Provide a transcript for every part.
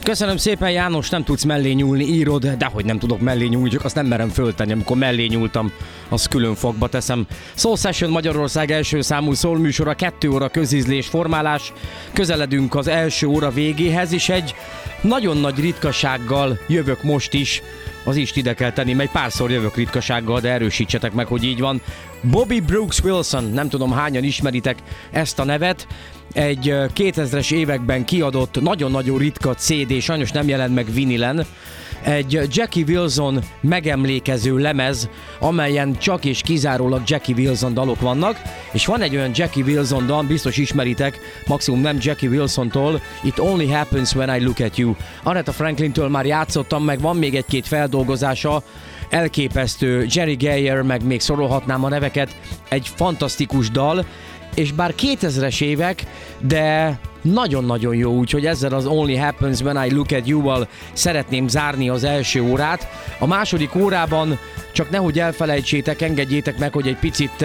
Köszönöm szépen, János, nem tudsz mellé nyúlni, írod, dehogy nem tudok mellé nyúlni, csak azt nem merem föltenni, amikor mellé nyúltam, azt külön fogba teszem. Soul Session Magyarország első számú soul műsora, 2 óra közízlés, formálás, közeledünk az első óra végéhez, és egy nagyon nagy ritkasággal jövök most is, az is ide kell tenni, mert párszor jövök ritkasággal, de erősítsetek meg, hogy így van. Bobby Brooks Wilson, nem tudom hányan ismeritek ezt a nevet, egy 2000-es években kiadott nagyon-nagyon ritka CD, sajnos nem jelent meg vinilen, egy Jackie Wilson megemlékező lemez, amelyen csak és kizárólag Jackie Wilson dalok vannak, és van egy olyan Jackie Wilson dal, biztos ismeritek, maximum nem Jackie Wilsontól, It Only Happens When I Look At You. Aretha Franklintől már játszottam, meg van még egy-két feldolgozása, elképesztő, Jerry Geyer, meg még sorolhatnám a neveket, egy fantasztikus dal, és bár 2000-es évek, de nagyon-nagyon jó, úgyhogy ezzel az Only Happens When I Look At You-val szeretném zárni az első órát. A második órában csak nehogy elfelejtsétek, engedjétek meg, hogy egy picit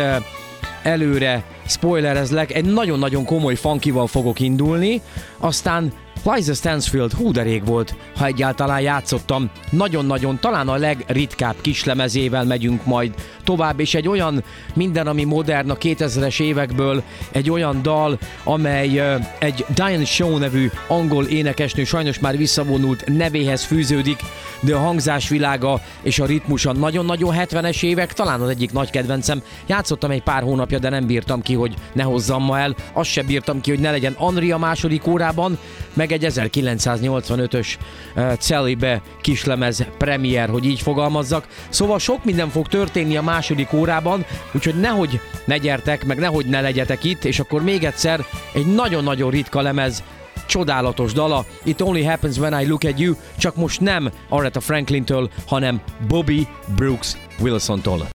előre spoilerezlek, egy nagyon-nagyon komoly funkival fogok indulni, aztán Liza Stansfield, hú de rég volt, ha egyáltalán játszottam, nagyon-nagyon, talán a legritkább kislemezével megyünk majd tovább, és egy olyan minden, ami modern a 2000-es évekből, egy olyan dal, amely egy Diane Shaw nevű angol énekesnő, sajnos már visszavonult nevéhez fűződik, de a hangzásvilága és a ritmusa nagyon-nagyon 70-es évek, talán az egyik nagy kedvencem. Játszottam egy pár hónapja, de nem bírtam ki, hogy ne hozzam ma el, azt sem bírtam ki, hogy ne legyen Andrea második órában, meg egy 1985-ös Celibe kislemez premier, hogy így fogalmazzak. Szóval sok minden fog történni a második órában, úgyhogy nehogy ne gyertek, meg nehogy ne legyetek itt, és akkor még egyszer egy nagyon-nagyon ritka lemez, csodálatos dala, It Only Happens When I Look At You, csak most nem Aretha Franklintől, hanem Bobby Brooks Wilsontól.